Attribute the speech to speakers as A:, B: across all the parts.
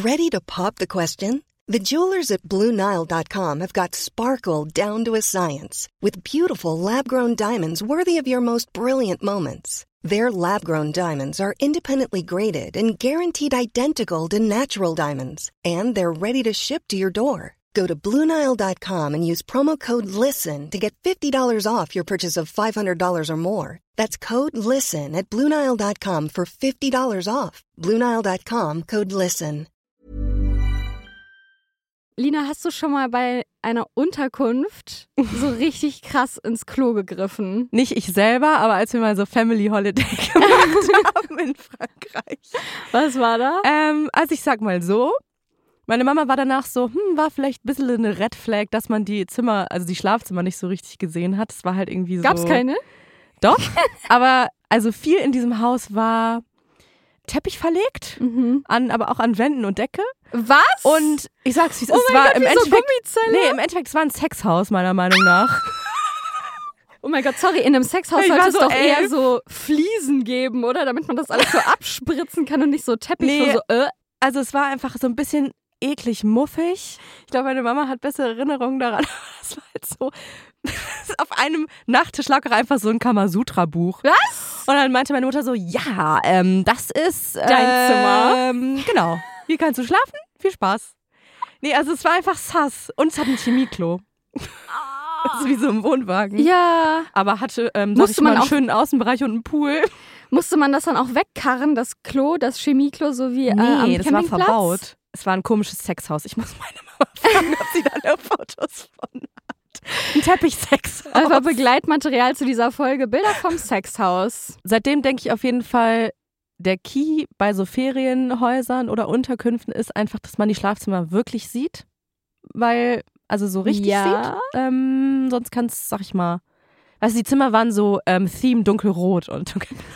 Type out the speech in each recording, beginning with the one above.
A: Ready to pop the question? The jewelers at BlueNile.com have got sparkle down to a science with beautiful lab-grown diamonds worthy of your most brilliant moments. Their lab-grown diamonds are independently graded and guaranteed identical to natural diamonds, and they're ready to ship to your door. Go to BlueNile.com and use promo code LISTEN to get $50 off your purchase of $500 or more. That's code LISTEN at BlueNile.com for $50 off. BlueNile.com, code LISTEN.
B: Lina, hast du schon mal bei einer Unterkunft so richtig krass ins Klo gegriffen?
C: Nicht ich selber, aber als wir mal so Family Holiday gemacht haben in Frankreich.
B: Was war da?
C: Also ich sag mal so, meine Mama war danach so, war vielleicht ein bisschen eine Red Flag, dass man die Zimmer, also die Schlafzimmer nicht so richtig gesehen hat. Es war halt irgendwie so.
B: Gab's keine?
C: Doch, aber also viel in diesem Haus war Teppich verlegt, aber auch an Wänden und Decke.
B: Was?
C: Und ich sag's, wie es ist.
B: Oh mein Gott, wie so Gummizelle?
C: Nee, im Endeffekt, es war ein Sexhaus, meiner Meinung nach.
B: Oh mein Gott, sorry, in einem Sexhaus sollte es doch eher so Fliesen geben, oder? Damit man das alles so abspritzen kann und nicht so Teppich.
C: Nee,
B: so,
C: Also es war einfach so ein bisschen eklig muffig. Ich glaube, meine Mama hat bessere Erinnerungen daran. Das war halt so, auf einem Nachttisch lag auch einfach so ein Kamasutra-Buch.
B: Was?
C: Und dann meinte meine Mutter so, ja, das ist
B: dein Zimmer.
C: Genau. Hier kannst du schlafen. Viel Spaß. Nee, also es war einfach sass. Und es hat ein Chemieklo. Das ist wie so im Wohnwagen.
B: Ja.
C: Aber hatte,
B: musste man
C: einen
B: auch
C: schönen Außenbereich und einen Pool.
B: Musste man das dann auch wegkarren, das Klo, das Chemieklo, so wie am
C: Campingplatz? Das war verbaut. Es war ein komisches Sexhaus. Ich muss meine Mama fragen, ob sie da noch Fotos von hat. Ein Teppichsexhaus.
B: Einfach Begleitmaterial zu dieser Folge. Bilder vom Sexhaus.
C: Seitdem denke ich auf jeden Fall, der Key bei so Ferienhäusern oder Unterkünften ist einfach, dass man die Schlafzimmer wirklich sieht. Weil, also so richtig sieht. Sonst kann es, sag ich mal, weißt du, die Zimmer waren so Theme dunkelrot und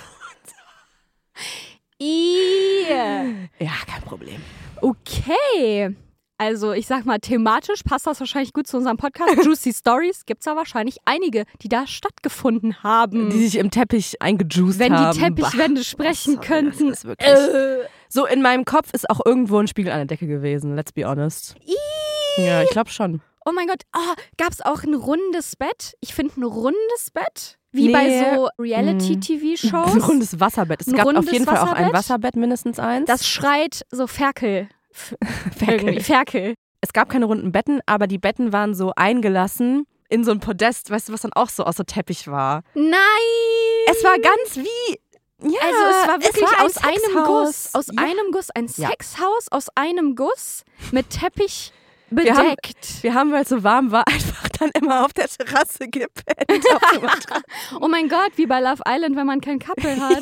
C: ja, kein Problem.
B: Okay. Also ich sag mal, thematisch passt das wahrscheinlich gut zu unserem Podcast. Juicy Stories gibt's da wahrscheinlich einige, die da stattgefunden haben.
C: Die sich im Teppich eingejuiced haben.
B: Wenn die Teppichwände sprechen könnten.
C: Das ist wirklich so, in meinem Kopf ist auch irgendwo ein Spiegel an der Decke gewesen, let's be honest. Ja, ich glaube schon.
B: Oh mein Gott, gab's auch ein rundes Bett? Ich finde ein rundes Bett, wie bei so Reality-TV-Shows.
C: Ein rundes Wasserbett. Es gab auf jeden Fall auch ein Wasserbett, mindestens eins.
B: Das schreit so Ferkel. Ferkel.
C: Es gab keine runden Betten, aber die Betten waren so eingelassen in so ein Podest, weißt du, was dann auch so aus so Teppich war.
B: Nein!
C: Es war ganz wie... Ja,
B: also es war wirklich aus einem Guss. Aus
C: Ja.
B: einem Guss. Ein Sexhaus aus einem Guss mit Teppich bedeckt.
C: Wir haben, weil es so warm war, einfach dann immer auf der Terrasse gepennt.
B: Oh mein Gott, wie bei Love Island, wenn man kein Couple hat.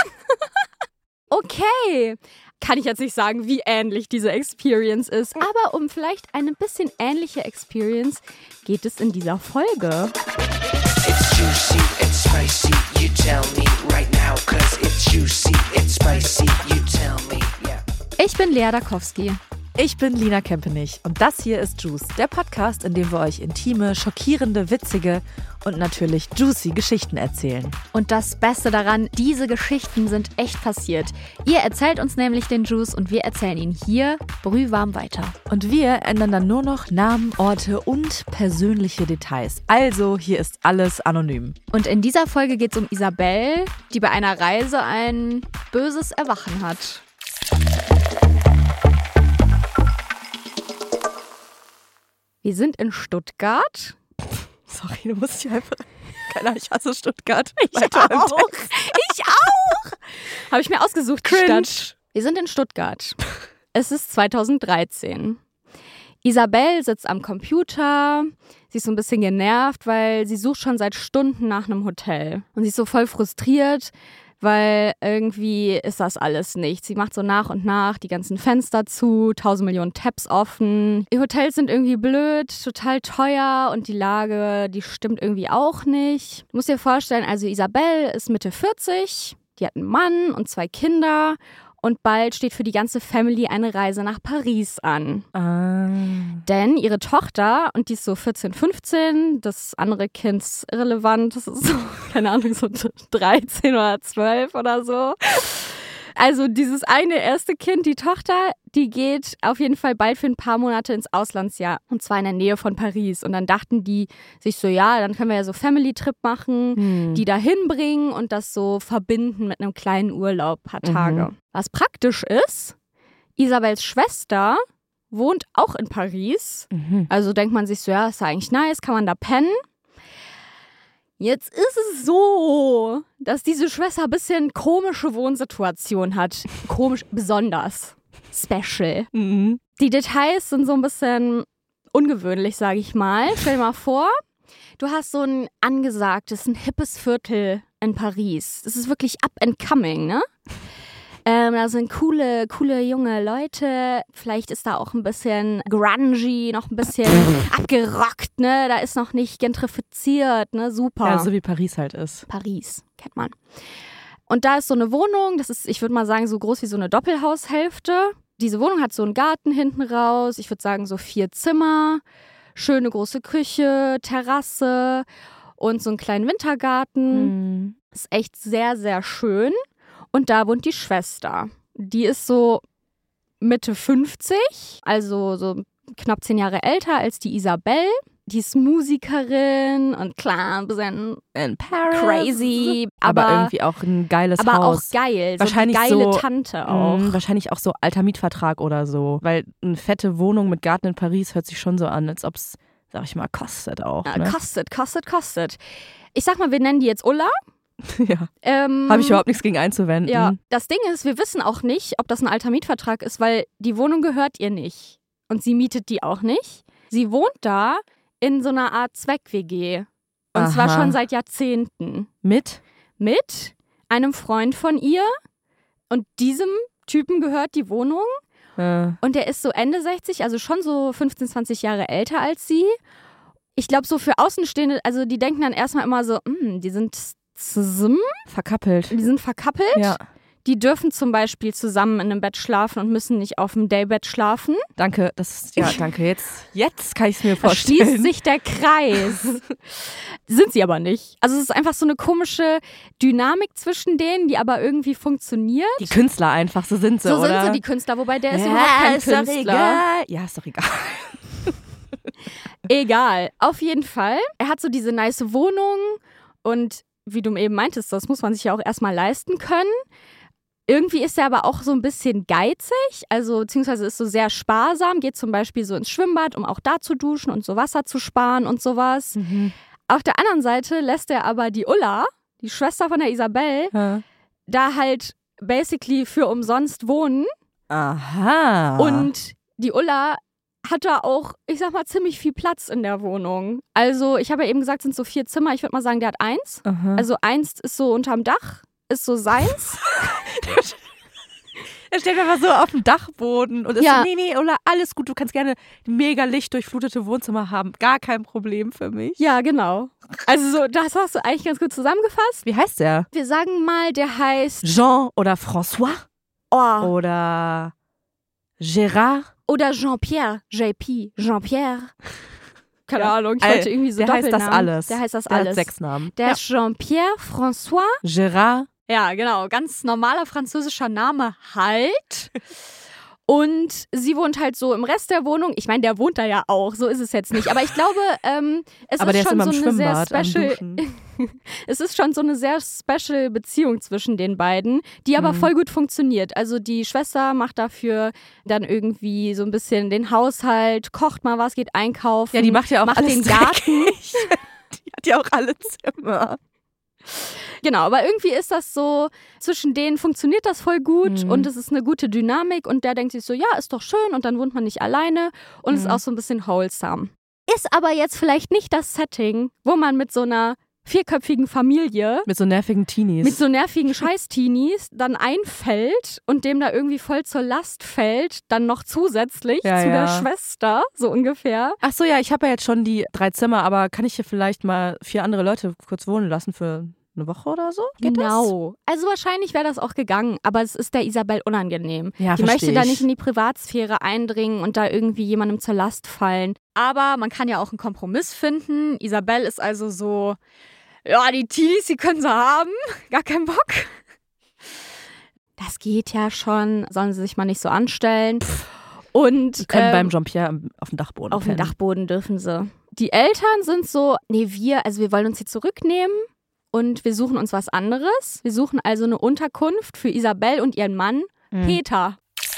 B: Okay. Kann ich jetzt nicht sagen, wie ähnlich diese Experience ist. Aber um vielleicht eine bisschen ähnliche Experience geht es in dieser Folge.
D: It's juicy, it's spicy, you tell me right now, 'cause it's juicy, it's spicy, you tell me, yeah.
B: Ich bin Lea Dakowski.
C: Ich bin Lina Kempenich und das hier ist Juice, der Podcast, in dem wir euch intime, schockierende, witzige und natürlich juicy Geschichten erzählen.
B: Und das Beste daran, diese Geschichten sind echt passiert. Ihr erzählt uns nämlich den Juice und wir erzählen ihn hier brühwarm weiter.
C: Und wir ändern dann nur noch Namen, Orte und persönliche Details. Also hier ist alles anonym.
B: Und in dieser Folge geht es um Isabel, die bei einer Reise ein böses Erwachen hat. Wir sind in Stuttgart.
C: Sorry, du musst hier einfach... Keiner, ich hasse Stuttgart.
B: Ich auch. Habe ich mir ausgesucht.
C: Cringe.
B: Wir sind in Stuttgart. Es ist 2013. Isabel sitzt am Computer. Sie ist so ein bisschen genervt, weil sie sucht schon seit Stunden nach einem Hotel. Und sie ist so voll frustriert, weil irgendwie ist das alles nicht. Sie macht so nach und nach die ganzen Fenster zu, 1000 Millionen Tabs offen. Die Hotels sind irgendwie blöd, total teuer und die Lage, die stimmt irgendwie auch nicht. Du musst dir vorstellen, also Isabel ist Mitte 40, die hat einen Mann und 2 Kinder und bald steht für die ganze Family eine Reise nach Paris an. Denn ihre Tochter, und die ist so 14, 15, das andere Kind ist irrelevant, das ist so, keine Ahnung, so 13 oder 12 oder so, Also dieses eine erste Kind, die Tochter, die geht auf jeden Fall bald für ein paar Monate ins Auslandsjahr. Und zwar in der Nähe von Paris. Und dann dachten die sich so, ja, dann können wir ja so Family-Trip machen, die da hinbringen und das so verbinden mit einem kleinen Urlaub, paar Tage. Was praktisch ist, Isabels Schwester wohnt auch in Paris. Also denkt man sich so, ja, ist ja eigentlich nice, kann man da pennen. Jetzt ist es so, dass diese Schwester ein bisschen komische Wohnsituation hat. Komisch, besonders. Special. Die Details sind so ein bisschen ungewöhnlich, sage ich mal. Stell dir mal vor, du hast so ein angesagtes, ein hippes Viertel in Paris. Das ist wirklich up and coming, ne? Da sind coole junge Leute. Vielleicht ist da auch ein bisschen grungy, noch ein bisschen abgerockt, ne? Da ist noch nicht gentrifiziert, ne? Super.
C: Ja, so wie Paris halt ist.
B: Paris, kennt man. Und da ist so eine Wohnung, das ist, ich würde mal sagen, so groß wie so eine Doppelhaushälfte. Diese Wohnung hat so einen Garten hinten raus. Ich würde sagen, so 4 Zimmer, schöne große Küche, Terrasse und so einen kleinen Wintergarten. Ist echt sehr, sehr schön. Und da wohnt die Schwester. Die ist so Mitte 50, also so knapp 10 Jahre älter als die Isabel. Die ist Musikerin und klar, ein bisschen
C: in Paris.
B: Crazy.
C: Aber irgendwie auch ein geiles Haus.
B: Aber auch geil.
C: Wahrscheinlich
B: so eine geile
C: so,
B: Tante auch.
C: Wahrscheinlich auch so alter Mietvertrag oder so. Weil eine fette Wohnung mit Garten in Paris hört sich schon so an, als ob es, sag ich mal, kostet auch. Ne?
B: Kostet. Ich sag mal, wir nennen die jetzt Ulla.
C: Ja. Habe ich überhaupt nichts gegen einzuwenden.
B: Ja, das Ding ist, wir wissen auch nicht, ob das ein alter Mietvertrag ist, weil die Wohnung gehört ihr nicht. Und sie mietet die auch nicht. Sie wohnt da in so einer Art Zweck-WG. Und zwar schon seit Jahrzehnten.
C: Mit
B: einem Freund von ihr. Und diesem Typen gehört die Wohnung. Und der ist so Ende 60, also schon so 15, 20 Jahre älter als sie. Ich glaube, so für Außenstehende, also die denken dann erstmal immer so, die sind zusammen.
C: Verkappelt.
B: Die sind verkappelt.
C: Ja.
B: Die dürfen zum Beispiel zusammen in einem Bett schlafen und müssen nicht auf dem Daybett schlafen.
C: Danke, danke. Jetzt kann ich es mir vorstellen.
B: Schließt sich der Kreis. Sind sie aber nicht. Also es ist einfach so eine komische Dynamik zwischen denen, die aber irgendwie funktioniert.
C: Die Künstler einfach, so sind sie, oder?
B: So sind sie, die Künstler, wobei der ist überhaupt kein Künstler.
C: Doch egal. Ja, ist doch egal.
B: Egal, auf jeden Fall. Er hat so diese nice Wohnung und wie du eben meintest, das muss man sich ja auch erstmal leisten können. Irgendwie ist er aber auch so ein bisschen geizig, also beziehungsweise ist so sehr sparsam, geht zum Beispiel so ins Schwimmbad, um auch da zu duschen und so Wasser zu sparen und sowas. Auf der anderen Seite lässt er aber die Ulla, die Schwester von der Isabel, da halt basically für umsonst wohnen.
C: Aha.
B: Und die Ulla hat da auch, ich sag mal, ziemlich viel Platz in der Wohnung. Also ich habe ja eben gesagt, es sind so 4 Zimmer. Ich würde mal sagen, der hat 1. Also 1 ist so unterm Dach, ist so seins.
C: Er steht einfach so auf dem Dachboden und ist so, nee, Ulla, alles gut, du kannst gerne mega lichtdurchflutete Wohnzimmer haben. Gar kein Problem für mich.
B: Ja, genau. Also so, das hast du eigentlich ganz gut zusammengefasst.
C: Wie heißt der?
B: Wir sagen mal, der heißt
C: Jean oder François?
B: Oh.
C: Oder Gérard?
B: Oder Jean-Pierre. JP. Jean-Pierre. Keine Ahnung, ich wollte irgendwie so
C: der heißt
B: Doppelnamen.
C: das alles.
B: Der heißt das
C: der
B: alles.
C: Hat 6 Namen.
B: Der ist Jean-Pierre, François.
C: Gérard.
B: Ja, genau. Ganz normaler französischer Name halt. Und sie wohnt halt so im Rest der Wohnung. Ich meine, der wohnt da ja auch. So ist es jetzt nicht. Aber ich glaube, es ist schon so eine sehr special. Es ist schon so eine sehr special Beziehung zwischen den beiden, die aber voll gut funktioniert. Also die Schwester macht dafür dann irgendwie so ein bisschen den Haushalt, kocht mal was, geht einkaufen.
C: Ja, die macht ja auch alles
B: den Garten.
C: Die hat ja auch alle Zimmer.
B: Genau, aber irgendwie ist das so, zwischen denen funktioniert das voll gut und es ist eine gute Dynamik und der denkt sich so, ja, ist doch schön und dann wohnt man nicht alleine und ist auch so ein bisschen wholesome. Ist aber jetzt vielleicht nicht das Setting, wo man mit so einer 4-köpfigen Familie
C: mit so nervigen Teenies.
B: Mit so nervigen Scheiß-Teenies dann einfällt und dem da irgendwie voll zur Last fällt, dann noch zusätzlich zu der Schwester, so ungefähr.
C: Ach so, ja, ich habe ja jetzt schon die 3 Zimmer, aber kann ich hier vielleicht mal 4 andere Leute kurz wohnen lassen für eine Woche oder so? Geht
B: genau. Das? Also wahrscheinlich wäre das auch gegangen, aber es ist der Isabel unangenehm.
C: Ja,
B: die möchte da nicht in die Privatsphäre eindringen und da irgendwie jemandem zur Last fallen. Aber man kann ja auch einen Kompromiss finden. Isabel ist also so, ja, die Teenies, die können sie haben. Gar keinen Bock. das geht ja schon, sollen sie sich mal nicht so anstellen. Und
C: Die können beim Jean-Pierre auf dem Dachboden
B: auf dem
C: pennen.
B: Dachboden dürfen sie. Die Eltern sind so, wir wollen uns hier zurücknehmen und wir suchen uns was anderes. Wir suchen also eine Unterkunft für Isabel und ihren Mann, Peter.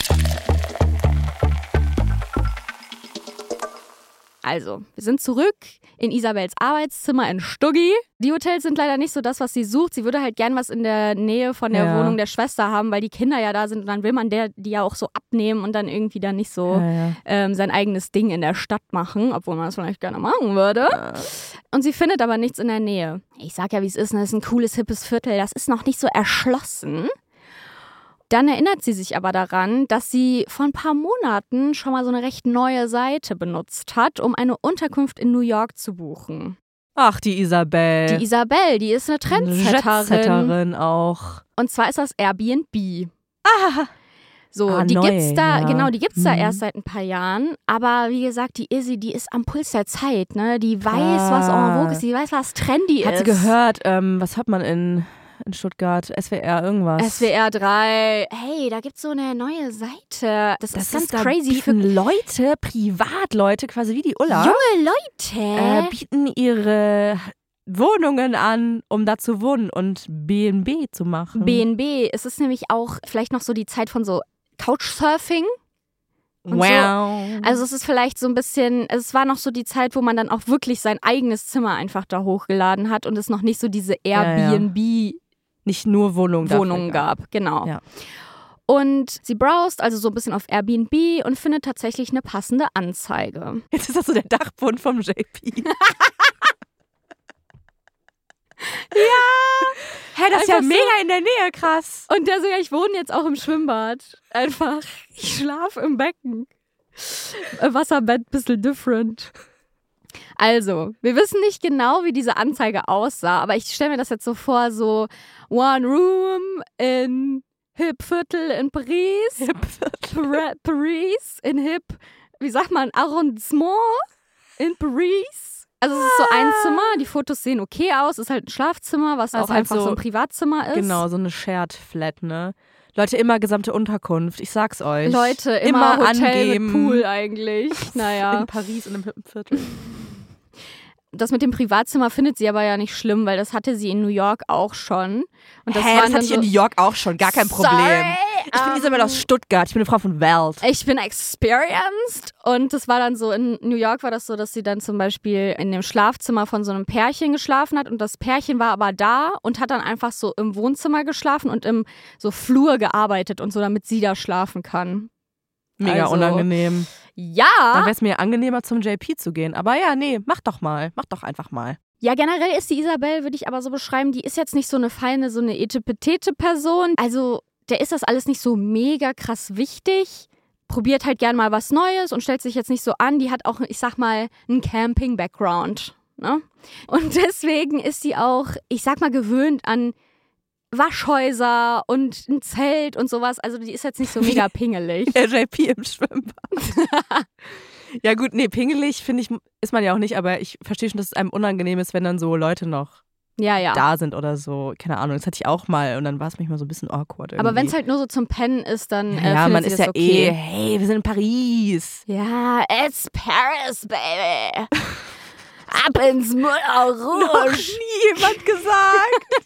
B: Also, wir sind zurück in Isabels Arbeitszimmer in Stuggi. Die Hotels sind leider nicht so das, was sie sucht. Sie würde halt gern was in der Nähe von der Wohnung der Schwester haben, weil die Kinder ja da sind. Und dann will man die ja auch so abnehmen und dann irgendwie dann nicht so sein eigenes Ding in der Stadt machen, obwohl man das vielleicht gerne machen würde. Und sie findet aber nichts in der Nähe. Ich sag ja, wie es ist, das ist ein cooles, hippes Viertel. Das ist noch nicht so erschlossen. Dann erinnert sie sich aber daran, dass sie vor ein paar Monaten schon mal so eine recht neue Seite benutzt hat, um eine Unterkunft in New York zu buchen.
C: Ach, die Isabel.
B: Die Isabel, die ist eine Trendsetterin
C: auch.
B: Und zwar ist das Airbnb.
C: Ah.
B: So, die
C: neu,
B: gibt's da,
C: ja.
B: genau, die gibt's da erst seit ein paar Jahren. Aber wie gesagt, die Izzy, die ist am Puls der Zeit, ne? Die weiß, was en vogue ist, die weiß, was trendy
C: Hat
B: ist.
C: sie gehört, was hat man in Stuttgart? SWR irgendwas?
B: SWR 3. Hey, da gibt's so eine neue Seite. Das ist ganz crazy.
C: Bieten Leute, Privatleute, quasi wie die Ulla,
B: junge Leute.
C: bieten ihre Wohnungen an, um da zu wohnen und B&B zu machen.
B: B&B. Es ist nämlich auch vielleicht noch so die Zeit von so Couchsurfing. Und
C: wow.
B: So. Also es ist vielleicht so ein bisschen, es war noch so die Zeit, wo man dann auch wirklich sein eigenes Zimmer einfach da hochgeladen hat und es noch nicht so diese Airbnb
C: nicht nur
B: Wohnungen gab. Genau.
C: Ja.
B: Und sie browst also so ein bisschen auf Airbnb und findet tatsächlich eine passende Anzeige.
C: Jetzt ist das so der Dachboden vom JP. Hä, das ist ja
B: Einfach
C: mega in der Nähe, krass.
B: Und der so, ja, ich wohne jetzt auch im Schwimmbad. Einfach, ich schlafe im Becken. Wasserbett, bisschen different. Also, wir wissen nicht genau, wie diese Anzeige aussah, aber ich stelle mir das jetzt so vor, so One Room in Hip Viertel in Paris. Paris in Hip, wie sagt man, Arrondissement in Paris. Also es ist so ein Zimmer, die Fotos sehen okay aus, ist halt ein Schlafzimmer, was auch
C: halt
B: einfach so ein Privatzimmer ist.
C: Genau, so eine Shared Flat, ne? Leute, immer gesamte Unterkunft, ich sag's euch.
B: Leute, immer Hotel
C: angeben.
B: mit Pool eigentlich. Naja.
C: In Paris in einem hippen Viertel.
B: Das mit dem Privatzimmer findet sie aber ja nicht schlimm, weil das hatte sie in New York auch schon. Und das
C: das hatte ich in New York auch schon, gar kein Problem.
B: Sorry,
C: Ich bin Isabel aus Stuttgart, ich bin eine Frau von Welt.
B: Ich bin experienced und das war dann so, in New York war das so, dass sie dann zum Beispiel in dem Schlafzimmer von so einem Pärchen geschlafen hat und das Pärchen war aber da und hat dann einfach so im Wohnzimmer geschlafen und im so Flur gearbeitet und so, damit sie da schlafen kann.
C: Mega
B: Also,
C: unangenehm.
B: Ja.
C: Dann wäre es mir angenehmer, zum JP zu gehen. Aber ja, nee, mach doch einfach mal.
B: Ja, generell ist die Isabel, würde ich aber so beschreiben, die ist jetzt nicht so eine feine, so eine Etepetete-Person. Also, der ist das alles nicht so mega krass wichtig. Probiert halt gern mal was Neues und stellt sich jetzt nicht so an. Die hat auch, ich sag mal, einen Camping-Background. Ne? Und deswegen ist sie auch, ich sag mal, gewöhnt an Waschhäuser und ein Zelt und sowas. Also die ist jetzt nicht so mega pingelig.
C: Der JP im Schwimmbad. Ja gut, nee, pingelig finde ich, ist man ja auch nicht, aber ich verstehe schon, dass es einem unangenehm ist, wenn dann so Leute noch
B: ja.
C: da sind oder so. Keine Ahnung, das hatte ich auch mal und dann war es manchmal so ein bisschen awkward irgendwie.
B: Aber wenn es halt nur so zum Pennen ist, dann
C: ja, man ist ja
B: okay.
C: hey, wir sind in Paris.
B: Ja, it's Paris, baby. Ab ins Moulin Rouge.
C: Noch nie jemand gesagt.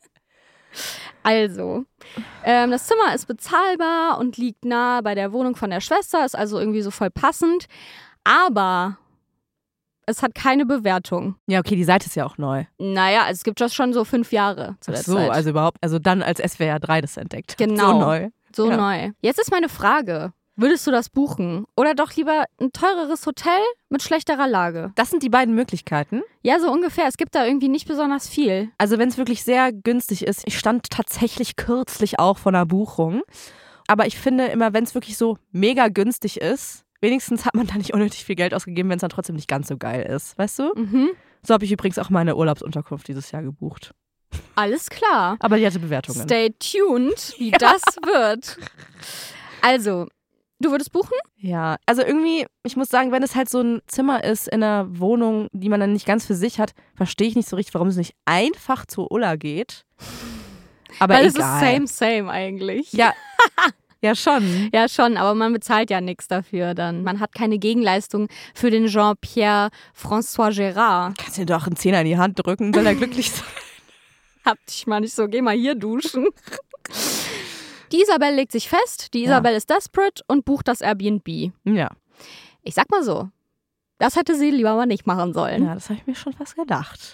B: Also, das Zimmer ist bezahlbar und liegt nah bei der Wohnung von der Schwester, ist also irgendwie so voll passend. Aber es hat keine Bewertung.
C: Ja, okay, die Seite ist ja auch neu.
B: Naja, es gibt das schon so 5 Jahre zu der Zeit.
C: Also dann als SWR 3 das entdeckt.
B: Genau.
C: So neu.
B: So
C: Ja.
B: neu. Jetzt ist meine Frage, würdest du das buchen? Oder doch lieber ein teureres Hotel mit schlechterer Lage?
C: Das sind die beiden Möglichkeiten.
B: Ja, so ungefähr. Es gibt da irgendwie nicht besonders viel.
C: Also wenn es wirklich sehr günstig ist, ich stand tatsächlich kürzlich auch vor einer Buchung, aber ich finde immer, wenn es wirklich so mega günstig ist, wenigstens hat man da nicht unnötig viel Geld ausgegeben, wenn es dann trotzdem nicht ganz so geil ist, weißt du?
B: Mhm.
C: So habe ich übrigens auch meine Urlaubsunterkunft dieses Jahr gebucht.
B: Alles klar.
C: Aber die hatte Bewertungen.
B: Stay tuned, wie das wird. Also, du würdest buchen?
C: Ja, also irgendwie, ich muss sagen, wenn es halt so ein Zimmer ist in einer Wohnung, die man dann nicht ganz für sich hat, verstehe ich nicht so richtig, warum es nicht einfach zur Ulla geht. Aber
B: Weil
C: egal.
B: es ist same eigentlich.
C: Ja, ja schon.
B: Ja, schon, aber man bezahlt ja nichts dafür dann. Man hat keine Gegenleistung für den Jean-Pierre François Gérard.
C: Kannst dir doch einen Zehner in die Hand drücken, soll er glücklich sein.
B: Hab dich mal nicht so, geh mal hier duschen. Die Isabel legt sich fest, die Isabel ist desperate und bucht das Airbnb.
C: Ja.
B: Ich sag mal so, das hätte sie lieber mal nicht machen sollen.
C: Ja, das habe ich mir schon fast gedacht.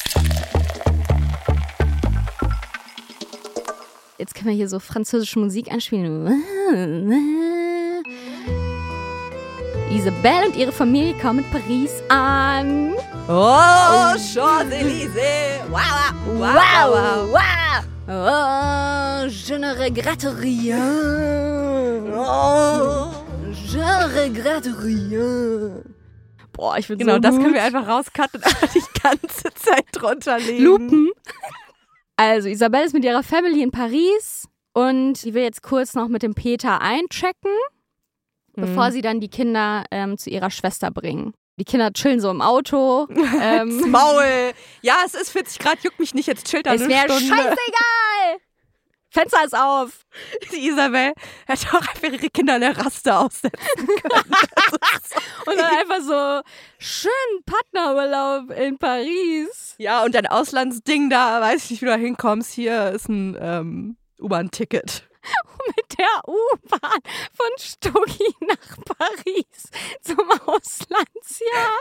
B: Jetzt können wir hier so französische Musik einspielen. Isabelle und ihre Familie kommen in Paris an.
C: Oh, Champs-Élysées. Wow, wow, wow.
B: Oh, je ne regrette rien. Oh, je regrette rien. Boah, ich bin
C: Genau,
B: so
C: das
B: gut.
C: können wir einfach rauscutten und einfach die ganze Zeit drunter legen.
B: Lupen. Also, Isabelle ist mit ihrer Family in Paris und sie will jetzt kurz noch mit dem Peter einchecken, bevor sie dann die Kinder zu ihrer Schwester bringen. Die Kinder chillen so im Auto.
C: Das Maul. Ja, es ist 40 Grad, juckt mich nicht, jetzt chillt da
B: Ist
C: eine
B: mir
C: Stunde.
B: scheißegal! Fenster ist auf!
C: Die Isabel hätte auch einfach ihre Kinder in der Raste aussetzen können.
B: Und dann einfach so, schön Partnerurlaub in Paris.
C: Ja, und dein Auslandsding da, weiß ich nicht, wie du da hinkommst. Hier ist ein U-Bahn-Ticket.
B: Mit der U-Bahn von Stocki nach Paris zum Auslandsjahr.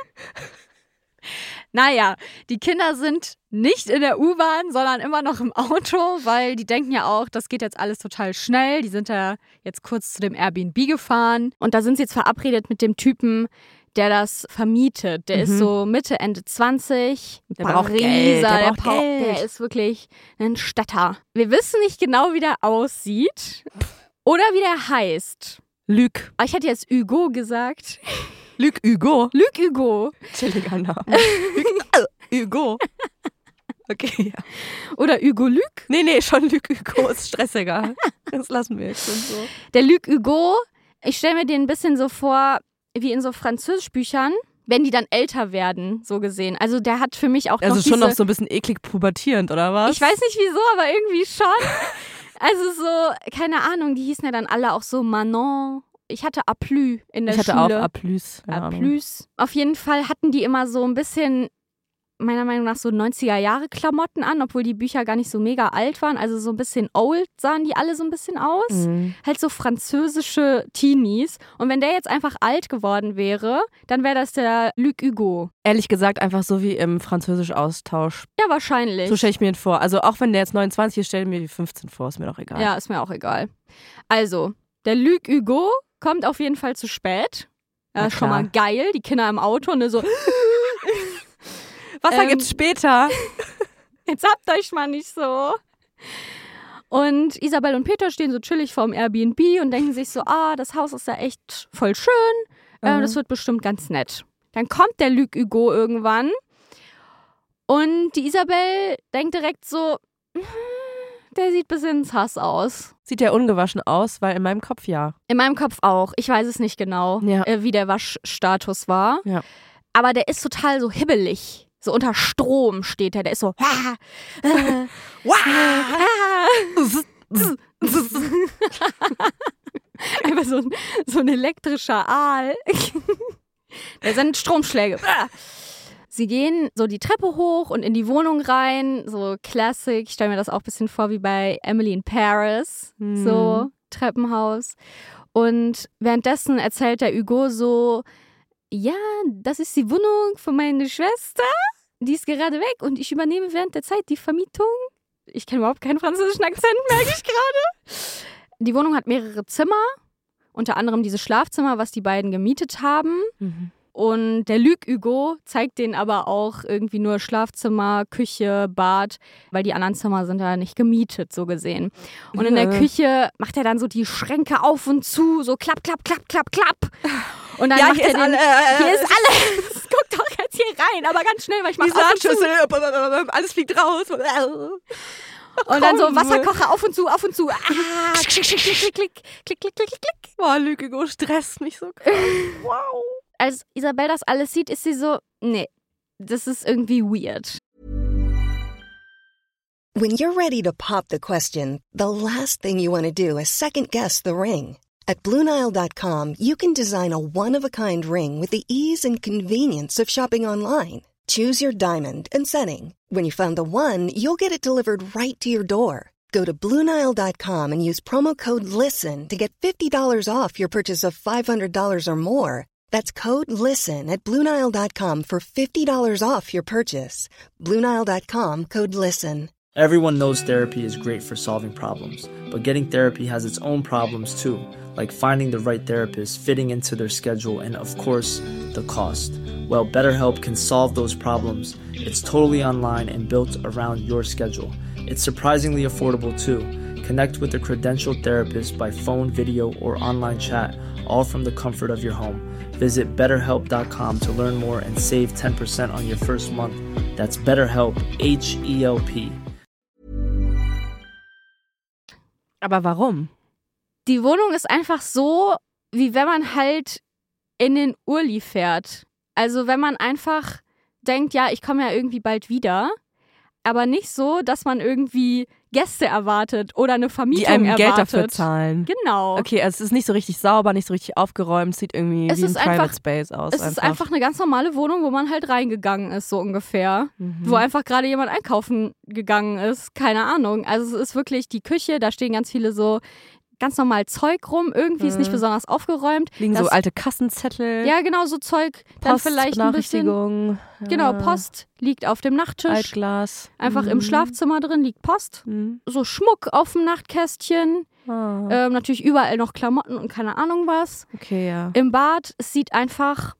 B: Naja, die Kinder sind nicht in der U-Bahn, sondern immer noch im Auto, weil die denken ja auch, das geht jetzt alles total schnell. Die sind ja jetzt kurz zu dem Airbnb gefahren und da sind sie jetzt verabredet mit dem Typen, der das vermietet. Der ist so Mitte, Ende 20.
C: Der braucht Geld, der braucht Geld.
B: Der ist wirklich ein Städter. Wir wissen nicht genau, wie der aussieht oder wie der heißt.
C: Luc.
B: Aber ich hätte jetzt Hugo gesagt.
C: Luc Hugo.
B: Luc Hugo.
C: Chilliger Name. Hugo. Okay, ja.
B: Oder Hugo Luc.
C: Nee, schon Luc Hugo ist stressiger. Das lassen wir jetzt schon so.
B: Der Luc Hugo, ich stelle mir den ein bisschen so vor, wie in so Französischbüchern, wenn die dann älter werden, so gesehen. Also der hat für mich auch
C: Also
B: noch
C: schon
B: diese,
C: noch so ein bisschen eklig pubertierend, oder was?
B: ich weiß nicht wieso, aber irgendwie schon. Also so, keine Ahnung, die hießen ja dann alle auch so Manon. Ich hatte Aplü in der
C: Ich hatte
B: Schule.
C: auch Aplus.
B: Aplüs. Auf jeden Fall hatten die immer so ein bisschen, meiner Meinung nach, so 90er-Jahre-Klamotten an, obwohl die Bücher gar nicht so mega alt waren. Also so ein bisschen old sahen die alle so ein bisschen aus.
C: Mhm.
B: Halt so französische Teenies. Und wenn der jetzt einfach alt geworden wäre, dann wäre das der Luc Hugo.
C: Ehrlich gesagt, einfach so wie im Französisch-Austausch.
B: Ja, wahrscheinlich.
C: So stelle ich mir ihn vor. Also auch wenn der jetzt 29 ist, stelle ich mir die 15 vor. Ist mir doch egal.
B: Ja, ist mir auch egal. Also, der Luc Hugo kommt auf jeden Fall zu spät.
C: Na
B: Schon mal geil. Die Kinder im Auto, ne, so,
C: Wasser gibt's später.
B: jetzt habt euch mal nicht so. Und Isabel und Peter stehen so chillig vorm Airbnb und denken sich so, das Haus ist ja echt voll schön. Das wird bestimmt ganz nett. Dann kommt der Luc Hugo irgendwann und die Isabel denkt direkt so, der sieht ein bisschen sass aus.
C: Sieht ja ungewaschen aus, weil in meinem Kopf ja.
B: In meinem Kopf auch. Ich weiß es nicht genau, wie der Waschstatus war.
C: Ja.
B: Aber der ist total so hibbelig. So unter Strom steht er. Der ist so. Einfach so ein elektrischer Aal. Der sendet Stromschläge. Sie gehen so die Treppe hoch und in die Wohnung rein. So Classic. Ich stelle mir das auch ein bisschen vor wie bei Emily in Paris. So Treppenhaus. Und währenddessen erzählt der Hugo so, ja, das ist die Wohnung von meiner Schwester. Die ist gerade weg und ich übernehme während der Zeit die Vermietung. Ich kenne überhaupt keinen französischen Akzent, merke ich gerade. Die Wohnung hat mehrere Zimmer. Unter anderem dieses Schlafzimmer, was die beiden gemietet haben. Mhm. Und der Luc Hugo zeigt denen aber auch irgendwie nur Schlafzimmer, Küche, Bad, weil die anderen Zimmer sind da nicht gemietet, so gesehen. Und in der Küche macht er dann so die Schränke auf und zu, so klapp, klapp, klapp, klapp, klapp. Und dann macht
C: hier
B: er hier ist alles. Guck doch jetzt hier rein, aber ganz schnell, weil ich mache auf und zu.
C: Alles fliegt raus.
B: Und dann so Wasserkocher auf und zu. Klick, klick, klick, klick, klick, klick, klick, klick.
C: Boah, Luc Hugo stresst mich so krass. Wow.
B: Als Isabel das alles sieht, ist sie so, nee, das ist irgendwie weird.
A: When you're ready to pop the question, the last thing you want to do is second-guess the ring. At BlueNile.com, you can design a one-of-a-kind ring with the ease and convenience of shopping online. Choose your diamond and setting. When you find the one, you'll get it delivered right to your door. Go to BlueNile.com and use promo code LISTEN to get $50 off your purchase of $500 or more. That's code LISTEN at BlueNile.com for $50 off your purchase. BlueNile.com, code LISTEN.
E: Everyone knows therapy is great for solving problems, but getting therapy has its own problems too, like finding the right therapist, fitting into their schedule, and of course, the cost. Well, BetterHelp can solve those problems. It's totally online and built around your schedule. It's surprisingly affordable too. Connect with a credentialed therapist by phone, video, or online chat, all from the comfort of your home. Visit BetterHelp.com to learn more and save 10% on your first month. That's BetterHelp, H-E-L-P.
C: Aber warum?
B: Die Wohnung ist einfach so, wie wenn man halt in den Urli fährt. Also wenn man einfach denkt, ja, ich komme ja irgendwie bald wieder, aber nicht so, dass man irgendwie Gäste erwartet oder eine Vermietung
C: die einem
B: erwartet.
C: Geld dafür zahlen.
B: Genau.
C: Okay, also es ist nicht so richtig sauber, nicht so richtig aufgeräumt, sieht irgendwie wie ein Private Space aus.
B: Es ist einfach eine ganz normale Wohnung, wo man halt reingegangen ist, so ungefähr. Wo einfach gerade jemand einkaufen gegangen ist, keine Ahnung. Also es ist wirklich die Küche, da stehen ganz viele so ganz normal Zeug rum, irgendwie ist nicht besonders aufgeräumt.
C: Liegen so alte Kassenzettel.
B: Ja, genau, so Zeug. Dann vielleicht ein bisschen.
C: Ja.
B: Genau, Post liegt auf dem Nachttisch.
C: Altglas.
B: Einfach im Schlafzimmer drin liegt Post. So Schmuck auf dem Nachtkästchen. Natürlich überall noch Klamotten und keine Ahnung was.
C: Okay, ja.
B: Im Bad, es sieht einfach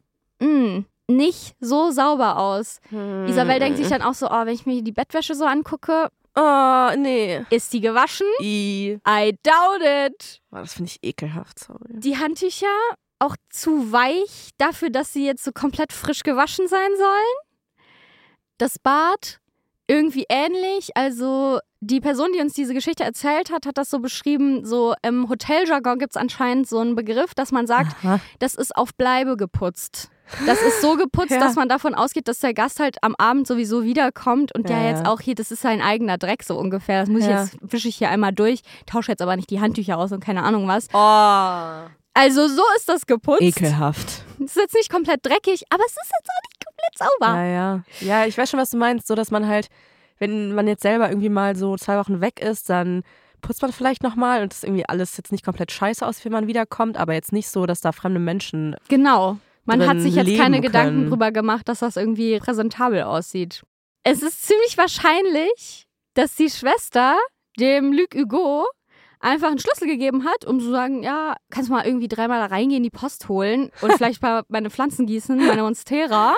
B: nicht so sauber aus. Isabel denkt sich dann auch so, oh, wenn ich mir die Bettwäsche so angucke,
C: oh, nee.
B: Ist die gewaschen? I doubt it.
C: Oh, das finde ich ekelhaft, sorry.
B: Die Handtücher auch zu weich dafür, dass sie jetzt so komplett frisch gewaschen sein sollen. Das Bad irgendwie ähnlich. Also die Person, die uns diese Geschichte erzählt hat, hat das so beschrieben, so im Hoteljargon gibt es anscheinend so einen Begriff, dass man sagt, das ist auf Bleibe geputzt. Das ist so geputzt, dass man davon ausgeht, dass der Gast halt am Abend sowieso wiederkommt und der jetzt auch hier, das ist sein eigener Dreck so ungefähr. Das muss ich jetzt, wische ich hier einmal durch, tausche jetzt aber nicht die Handtücher aus und keine Ahnung was.
C: Oh.
B: Also so ist das geputzt.
C: Ekelhaft.
B: Es ist jetzt nicht komplett dreckig, aber es ist jetzt auch nicht komplett sauber.
C: Ja, ich weiß schon, was du meinst, so dass man halt, wenn man jetzt selber irgendwie mal so 2 Wochen weg ist, dann putzt man vielleicht nochmal und das irgendwie alles jetzt nicht komplett scheiße aus, wenn man wiederkommt, aber jetzt nicht so, dass da fremde Menschen
B: genau. Man hat sich jetzt keine Gedanken
C: können.
B: drüber gemacht, dass das irgendwie präsentabel aussieht. Es ist ziemlich wahrscheinlich, dass die Schwester dem Luc Hugo einfach einen Schlüssel gegeben hat, um zu sagen, ja, kannst du mal irgendwie 3-mal da reingehen, die Post holen und vielleicht mal meine Pflanzen gießen, meine Monstera.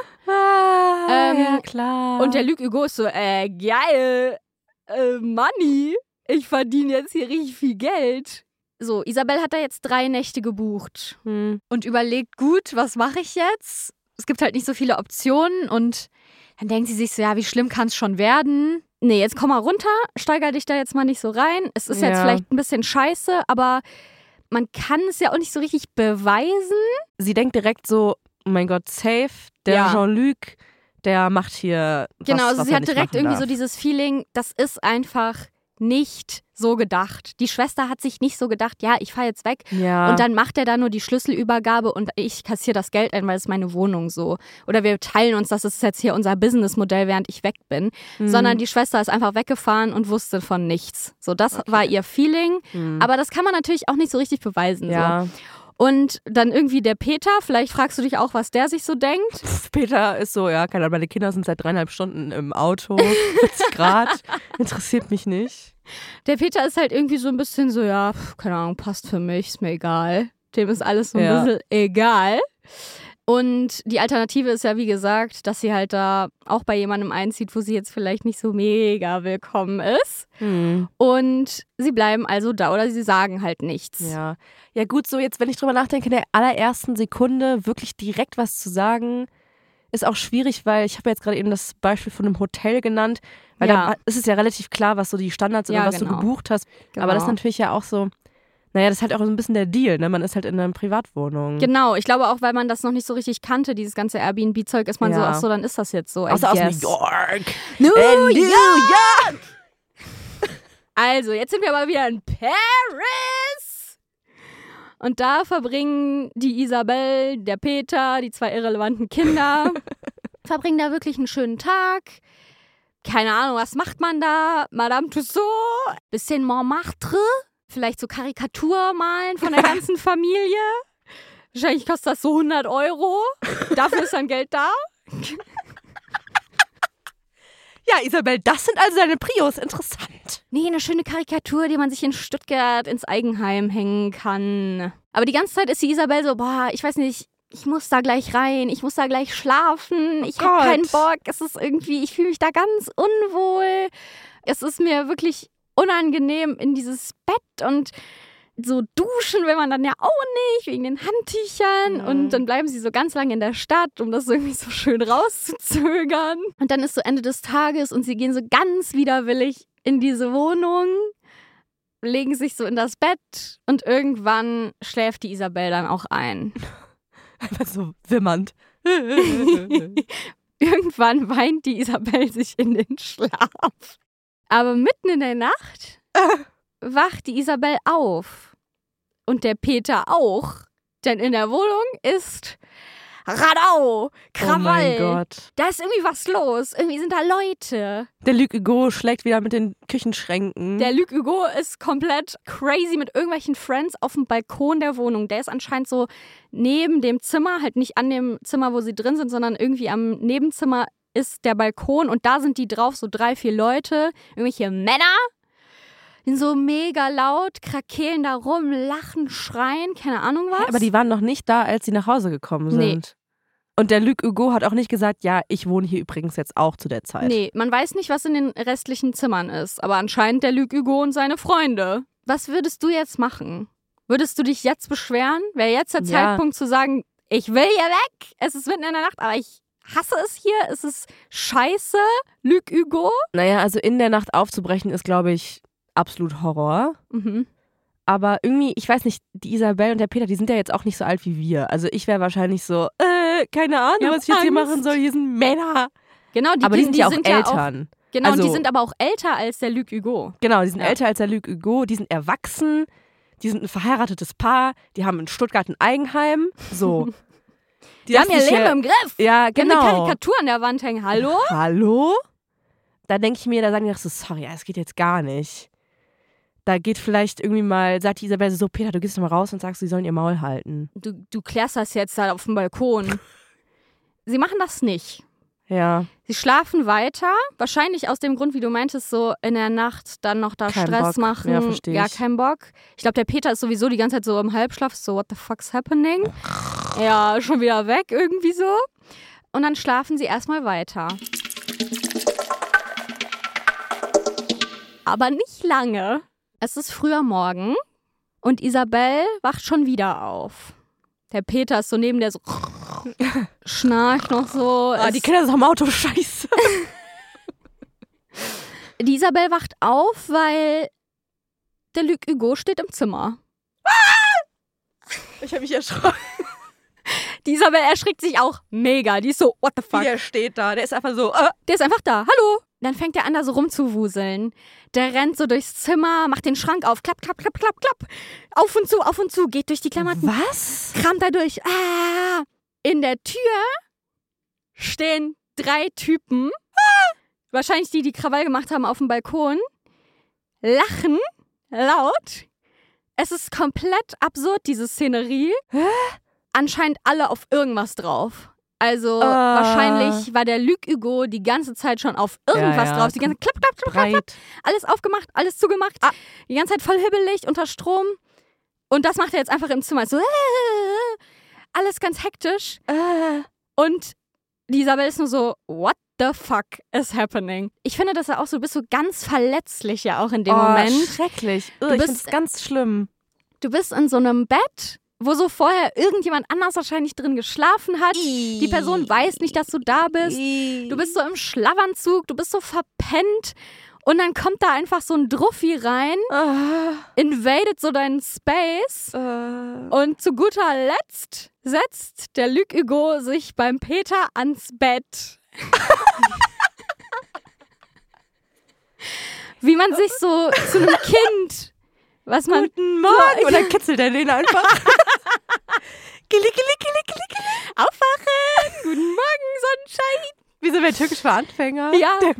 C: Ja, klar.
B: Und der Luc Hugo ist so, geil, Money, ich verdiene jetzt hier richtig viel Geld. So, Isabel hat da jetzt 3 Nächte gebucht und überlegt, gut, was mache ich jetzt? Es gibt halt nicht so viele Optionen und dann denkt sie sich so, ja, wie schlimm kann es schon werden? Nee, jetzt komm mal runter, steiger dich da jetzt mal nicht so rein. Es ist jetzt vielleicht ein bisschen scheiße, aber man kann es ja auch nicht so richtig beweisen.
C: Sie denkt direkt so, oh mein Gott, safe, der Jean-Luc, der macht hier was,
B: genau, also
C: was
B: sie
C: er
B: hat
C: nicht
B: direkt
C: machen
B: irgendwie
C: darf.
B: so dieses Feeling, das ist einfach nicht so gedacht. Die Schwester hat sich nicht so gedacht, ja, ich fahre jetzt weg und dann macht er da nur die Schlüsselübergabe und ich kassiere das Geld ein, weil es meine Wohnung so. Oder wir teilen uns, das ist jetzt hier unser Businessmodell, während ich weg bin. Sondern die Schwester ist einfach weggefahren und wusste von nichts. So, das war ihr Feeling. Aber das kann man natürlich auch nicht so richtig beweisen.
C: Ja.
B: So. Und dann irgendwie der Peter, vielleicht fragst du dich auch, was der sich so denkt.
C: Peter ist so, ja, keine Ahnung, meine Kinder sind seit 3,5 Stunden im Auto, 40 Grad, interessiert mich nicht.
B: Der Peter ist halt irgendwie so ein bisschen so, ja, keine Ahnung, passt für mich, ist mir egal. Dem ist alles so ein bisschen egal. Und die Alternative ist ja, wie gesagt, dass sie halt da auch bei jemandem einzieht, wo sie jetzt vielleicht nicht so mega willkommen ist. Und sie bleiben also da oder sie sagen halt nichts.
C: Ja gut, so jetzt, wenn ich drüber nachdenke, in der allerersten Sekunde wirklich direkt was zu sagen, ist auch schwierig, weil ich habe jetzt gerade eben das Beispiel von einem Hotel genannt, weil da ist es ja relativ klar, was so die Standards sind und was du gebucht hast.
B: Genau.
C: Aber das ist natürlich ja auch so, naja, das ist halt auch so ein bisschen der Deal, ne? Man ist halt in einer Privatwohnung.
B: Genau, ich glaube auch, weil man das noch nicht so richtig kannte, dieses ganze Airbnb-Zeug, ist man so, ach so, dann ist das jetzt so.
C: Außer aus New York.
B: New York! Also, jetzt sind wir aber wieder in Paris. Und da verbringen die Isabelle, der Peter, die 2 irrelevanten Kinder, verbringen da wirklich einen schönen Tag. Keine Ahnung, was macht man da? Madame Tussauds, bisschen Montmartre, vielleicht so Karikatur malen von der ganzen Familie. Wahrscheinlich kostet das so 100 €. Dafür ist dann Geld da.
C: Ja, Isabel, das sind also deine Prios. Interessant.
B: Nee, eine schöne Karikatur, die man sich in Stuttgart ins Eigenheim hängen kann. Aber die ganze Zeit ist die Isabel so, boah, ich weiß nicht, ich muss da gleich rein, ich muss da gleich schlafen, ich habe keinen Bock. Es ist irgendwie, ich fühle mich da ganz unwohl. Es ist mir wirklich unangenehm in dieses Bett und so duschen will man dann ja auch nicht, wegen den Handtüchern. Und dann bleiben sie so ganz lange in der Stadt, um das irgendwie so schön rauszuzögern. Und dann ist so Ende des Tages und sie gehen so ganz widerwillig in diese Wohnung, legen sich so in das Bett und irgendwann schläft die Isabel dann auch ein.
C: Einfach so wimmernd.
B: Irgendwann weint die Isabel sich in den Schlaf. Aber mitten in der Nacht wacht die Isabel auf. Und der Peter auch. Denn in der Wohnung ist Radau, Krawall.
C: Oh mein Gott.
B: Da ist irgendwie was los. Irgendwie sind da Leute.
C: Der Luc Hugo schlägt wieder mit den Küchenschränken.
B: Der Luc Hugo ist komplett crazy mit irgendwelchen Friends auf dem Balkon der Wohnung. Der ist anscheinend so neben dem Zimmer, halt nicht an dem Zimmer, wo sie drin sind, sondern irgendwie am Nebenzimmer ist der Balkon und da sind die drauf, so 3, 4 Leute, irgendwelche Männer. Die sind so mega laut, krakeelen da rum, lachen, schreien, keine Ahnung was.
C: Aber die waren noch nicht da, als sie nach Hause gekommen sind.
B: Nee.
C: Und der Luc Hugo hat auch nicht gesagt, ja, ich wohne hier übrigens jetzt auch zu der Zeit.
B: Nee, man weiß nicht, was in den restlichen Zimmern ist, aber anscheinend der Luc Hugo und seine Freunde. Was würdest du jetzt machen? Würdest du dich jetzt beschweren? Wäre jetzt der Zeitpunkt zu sagen, ich will hier weg, es ist mitten in der Nacht, aber ich hasse es hier, es ist scheiße, Luc Hugo?
C: Naja, also in der Nacht aufzubrechen ist, glaube ich, absolut Horror.
B: Mhm.
C: Aber irgendwie, ich weiß nicht, die Isabel und der Peter, die sind ja jetzt auch nicht so alt wie wir. Also ich wäre wahrscheinlich so, keine Ahnung, was ich jetzt hier machen soll. Hier sind Männer.
B: Genau,
C: aber die sind ja auch Eltern.
B: Genau,
C: also,
B: und die sind aber auch älter als der Luc Hugo.
C: Genau, die sind älter als der Luc Hugo. Die sind erwachsen. Die sind ein verheiratetes Paar. Die haben in Stuttgart ein Eigenheim. So.
B: Die haben ihr Leben im Griff.
C: Ja, genau.
B: Die haben eine Karikatur an der Wand hängen. Hallo?
C: Hallo? Da denke ich mir, da sagen die doch so, sorry, es geht jetzt gar nicht. Da geht vielleicht irgendwie mal, sagt die Isabel so, Peter, du gehst mal raus und sagst, sie sollen ihr Maul halten.
B: Du klärst das jetzt da auf dem Balkon. Sie machen das nicht.
C: Ja.
B: Sie schlafen weiter, wahrscheinlich aus dem Grund, wie du meintest, so in der Nacht dann noch da
C: Kein
B: Stress
C: Bock.
B: machen.
C: Ja, verstehe ich.
B: Ja, kein Bock. Ich glaube, der Peter ist sowieso die ganze Zeit so im Halbschlaf, so what the fuck's happening? Ja, schon wieder weg irgendwie so. Und dann schlafen sie erstmal weiter. Aber nicht lange. Es ist früher Morgen und Isabel wacht schon wieder auf. Der Peter ist so neben der so schnarcht noch so.
C: Die Kinder sind am Auto, scheiße.
B: Die Isabel wacht auf, weil der Luc Hugo steht im Zimmer.
C: Ich habe mich erschrocken.
B: Die Isabel erschrickt sich auch mega. Die ist so, what the fuck?
C: Der steht da, der ist einfach so.
B: Der ist einfach da. Hallo. Dann fängt er an, da so rumzuwuseln. Der rennt so durchs Zimmer, macht den Schrank auf. Klapp, klapp, klapp, klapp, klapp. Auf und zu. Geht durch die Klamotten.
C: Was?
B: Kramt da durch. Ah. In der Tür stehen 3 Typen. Wahrscheinlich die Krawall gemacht haben auf dem Balkon. Lachen laut. Es ist komplett absurd, diese Szenerie. Anscheinend alle auf irgendwas drauf. Also wahrscheinlich war der Luc Hugo die ganze Zeit schon auf irgendwas drauf. Die ganze Klapp, klapp, klapp, klapp, klapp. Alles aufgemacht, alles zugemacht. Die ganze Zeit voll hibbelig, unter Strom. Und das macht er jetzt einfach im Zimmer. So, alles ganz hektisch. Und die Isabel ist nur so, what the fuck is happening? Ich finde, dass er auch so, du bist so ganz verletzlich ja auch in dem Moment.
C: Schrecklich.
B: Du
C: Ich
B: bist
C: find's ganz schlimm.
B: Du bist in so einem Bett, wo so vorher irgendjemand anders wahrscheinlich drin geschlafen hat. Die Person weiß nicht, dass du da bist. Du bist so im Schlafanzug, du bist so verpennt. Und dann kommt da einfach so ein Druffi rein, invadet so deinen Space. Und zu guter Letzt setzt der Luc Hugo sich beim Peter ans Bett. Wie man sich so zu einem Kind, was man...
C: Guten Morgen! Oder kitzelt er den einfach? Gilli.
B: Aufwachen! Guten Morgen, Sonnenschein!
C: Wieso wäre türkisch für Anfänger?
B: Ja.
C: Der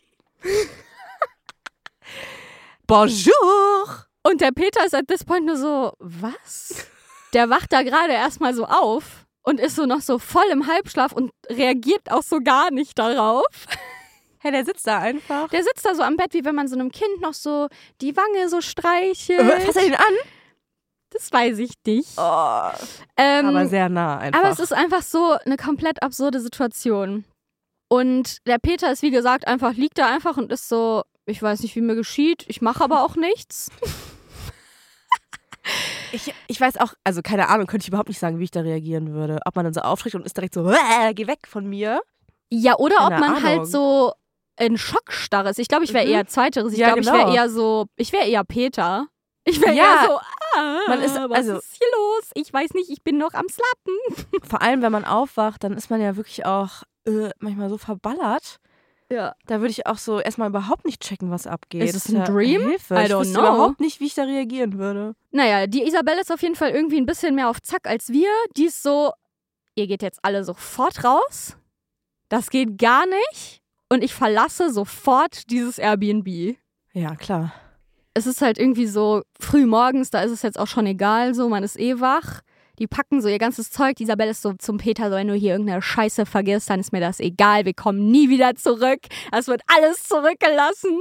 C: Bonjour!
B: Und der Peter ist at this point nur so, was? Der wacht da gerade erstmal so auf und ist so noch so voll im Halbschlaf und reagiert auch so gar nicht darauf.
C: Hey, der sitzt da einfach.
B: Der sitzt da so am Bett, wie wenn man so einem Kind noch so die Wange so streichelt.
C: Fasst er ihn an?
B: Das weiß ich nicht.
C: Oh, aber sehr nah einfach.
B: Aber es ist einfach so eine komplett absurde Situation. Und der Peter ist, wie gesagt, liegt da einfach und ist so, ich weiß nicht, wie mir geschieht, ich mache aber auch nichts.
C: Ich weiß auch, also keine Ahnung, könnte ich überhaupt nicht sagen, wie ich da reagieren würde. Ob man dann so aufschreckt und ist direkt so, geh weg von mir.
B: Ja, oder
C: Keine
B: ob man
C: Ahnung.
B: halt so in Schockstarre ist. Ich glaube, ich wäre eher Zweiteres. Ich glaube,
C: genau.
B: ich wäre eher Peter. Ich wäre
C: Ja.
B: eher so,
C: Man ist,
B: was
C: also-
B: ist hier los? Ich weiß nicht, ich bin noch am Slappen.
C: Vor allem, wenn man aufwacht, dann ist man ja wirklich auch manchmal so verballert.
B: Ja.
C: Da würde ich auch so erstmal überhaupt nicht checken, was abgeht.
B: Ist es
C: Das
B: ein Dream?
C: Hilfe.
B: I
C: Ich
B: don't
C: wüsste
B: know.
C: überhaupt nicht, wie ich da reagieren würde.
B: Naja, die Isabelle ist auf jeden Fall irgendwie ein bisschen mehr auf Zack als wir. Die ist so, ihr geht jetzt alle sofort raus. Das geht gar nicht. Und ich verlasse sofort dieses Airbnb.
C: Ja, klar.
B: Es ist halt irgendwie so früh morgens, da ist es jetzt auch schon egal, so, man ist eh wach. Die packen so ihr ganzes Zeug. Die Isabelle ist so zum Peter, so, wenn du hier irgendeine Scheiße vergisst, dann ist mir das egal. Wir kommen nie wieder zurück. Es wird alles zurückgelassen.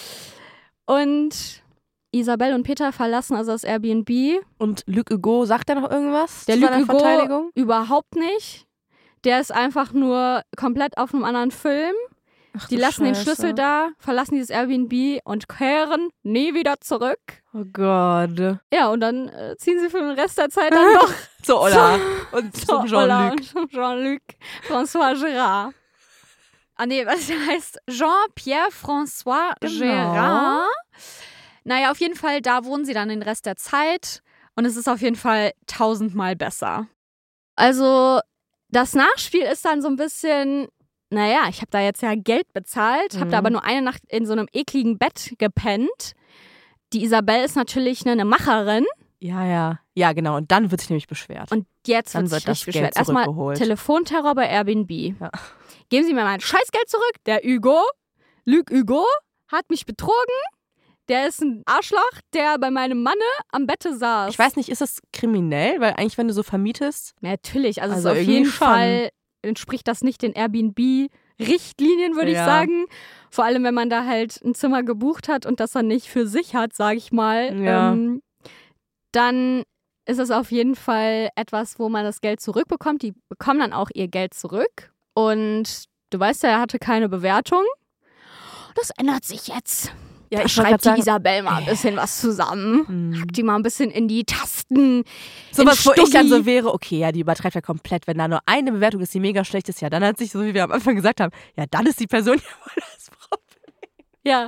B: Und Isabelle und Peter verlassen also das Airbnb.
C: Und Luc Hugo, sagt er noch irgendwas
B: Der
C: zu
B: Luc
C: seiner
B: Hugo
C: Verteidigung?
B: überhaupt nicht. Der ist einfach nur komplett auf einem anderen Film.
C: Ach,
B: Die
C: du
B: lassen den
C: Scheiße.
B: Schlüssel da, verlassen dieses Airbnb und kehren nie wieder zurück.
C: Oh Gott.
B: Ja, und dann ziehen sie für den Rest der Zeit dann doch
C: Zu Ola und zum
B: Hollande
C: Jean-Luc.
B: und zum Jean-Luc François Gérard. Ah nee, was der heißt? Jean-Pierre François
C: Genau.
B: Gérard. Naja, auf jeden Fall, da wohnen sie dann den Rest der Zeit. Und es ist auf jeden Fall 1000-mal besser. Also, das Nachspiel ist dann so ein bisschen, naja, ich habe da jetzt ja Geld bezahlt, habe da aber nur eine Nacht in so einem ekligen Bett gepennt. Die Isabelle ist natürlich eine Macherin.
C: Ja. Ja, genau. Und dann wird sich nämlich beschwert.
B: Und jetzt
C: Dann
B: wird
C: wird
B: sich
C: das
B: nicht beschwert.
C: Geld
B: Erstmal
C: zurückgeholt.
B: Telefonterror bei Airbnb.
C: Ja.
B: Geben Sie mir mein Scheißgeld zurück. Der Luc Hugo, hat mich betrogen. Der ist ein Arschloch, der bei meinem Manne am Bette saß.
C: Ich weiß nicht, ist das kriminell? Weil eigentlich, wenn du so vermietest,
B: Natürlich, also,
C: Also
B: es ist auf
C: irgendwie
B: jeden
C: schon.
B: Fall entspricht das nicht den Airbnb-Richtlinien, würde ich
C: Ja.
B: sagen. Vor allem, wenn man da halt ein Zimmer gebucht hat und das dann nicht für sich hat, sage ich mal.
C: Ja.
B: Dann ist es auf jeden Fall etwas, wo man das Geld zurückbekommt. Die bekommen dann auch ihr Geld zurück. Und du weißt ja, er hatte keine Bewertung. Das ändert sich jetzt.
C: ja,
B: Da
C: ich wollte
B: schreibt die
C: grad sagen,
B: Isabelle mal ein bisschen was zusammen. Hackt die mal ein bisschen in die Tasten.
C: sowas, wo
B: in
C: ich dann so
B: Stuggi.
C: wäre, okay, ja, die übertreibt ja komplett. Wenn da nur eine Bewertung ist, die mega schlecht ist, ja, dann hat sich, so wie wir am Anfang gesagt haben, ja, dann ist die Person ja wohl das Problem.
B: Ja.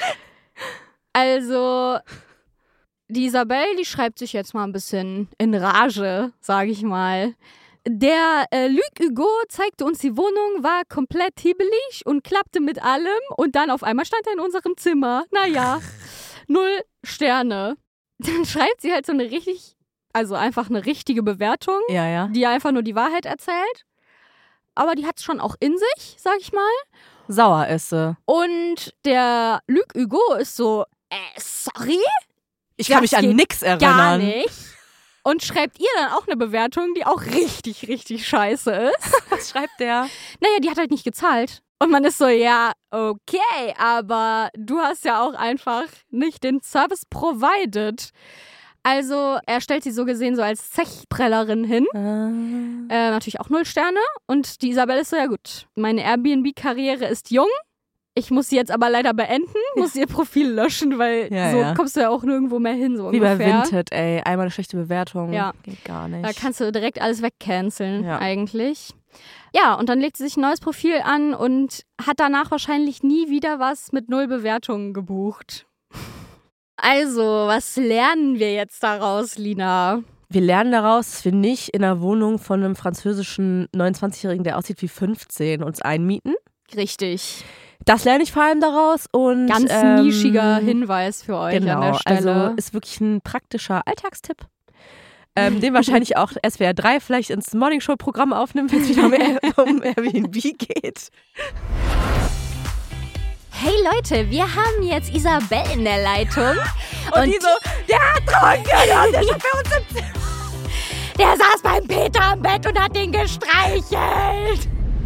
B: Also, die Isabelle, die schreibt sich jetzt mal ein bisschen in Rage, sage ich mal. Der Luc Hugo zeigte uns die Wohnung, war komplett hibbelig und klappte mit allem. Und dann auf einmal stand er in unserem Zimmer. Naja, 0 Sterne. Dann schreibt sie halt so einfach eine richtige Bewertung,
C: Ja.
B: die einfach nur die Wahrheit erzählt. Aber die hat es schon auch in sich, sag ich mal.
C: Sauer ist sie.
B: Und der Luc Hugo ist so, sorry?
C: Ich kann
B: Das
C: mich an
B: geht
C: nix erinnern.
B: Gar nicht. Und schreibt ihr dann auch eine Bewertung, die auch richtig, richtig scheiße ist.
C: Was schreibt der?
B: Naja, die hat halt nicht gezahlt. Und man ist so, ja, okay, aber du hast ja auch einfach nicht den Service provided. Also er stellt sie so gesehen so als Zechprellerin hin. Natürlich auch 0 Sterne. Und die Isabelle ist so, ja gut, meine Airbnb-Karriere ist jung. Ich muss sie jetzt aber leider beenden, muss ihr Profil löschen, weil
C: Ja,
B: so
C: ja.
B: kommst du ja auch nirgendwo mehr hin, so
C: Wie bei
B: ungefähr.
C: Vinted, ey. Einmal eine schlechte Bewertung.
B: Ja.
C: Geht gar nicht.
B: Da kannst du direkt alles wegcanceln,
C: Ja.
B: eigentlich. Ja, und dann legt sie sich ein neues Profil an und hat danach wahrscheinlich nie wieder was mit 0 Bewertungen gebucht. Also, was lernen wir jetzt daraus, Lina?
C: Wir lernen daraus, dass wir nicht in einer Wohnung von einem französischen 29-Jährigen, der aussieht wie 15, uns einmieten.
B: Richtig.
C: Das lerne ich vor allem daraus. Und,
B: ganz nischiger Hinweis für euch an der Stelle.
C: Also ist wirklich ein praktischer Alltagstipp. Den wahrscheinlich auch SWR 3 vielleicht ins Morningshow-Programm aufnimmt, wenn es wieder um Airbnb geht.
B: Hey Leute, wir haben jetzt Isabel in der Leitung.
C: Und die so, der hat Drogen genommen, der steht bei uns im Zimmer.
B: Der saß beim Peter am Bett und hat ihn gestreichelt.